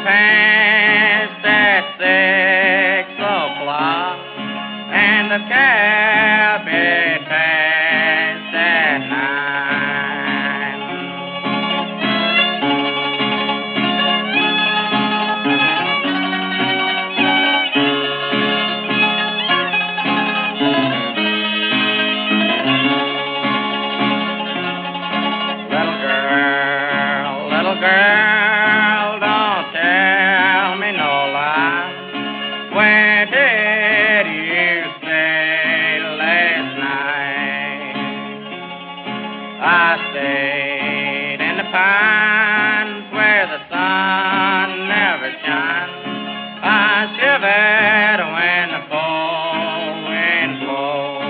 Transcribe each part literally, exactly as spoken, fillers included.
past at six o'clock, and the cab it passed at nine. Little girl, little girl, don't tell me no lie. Where did you stay last night? I stayed in the pines where the sun never shines. I shivered when the cold wind blows.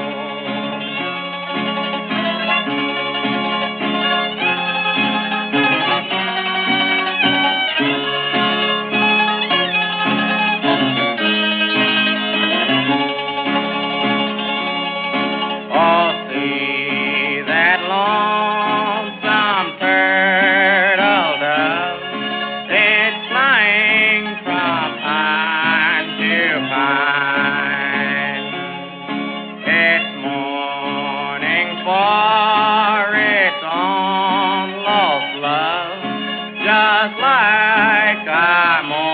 Oh, see that lonesome turtle dove. It's flying from pine to pine. It's mourning for its own lost love, just like I'm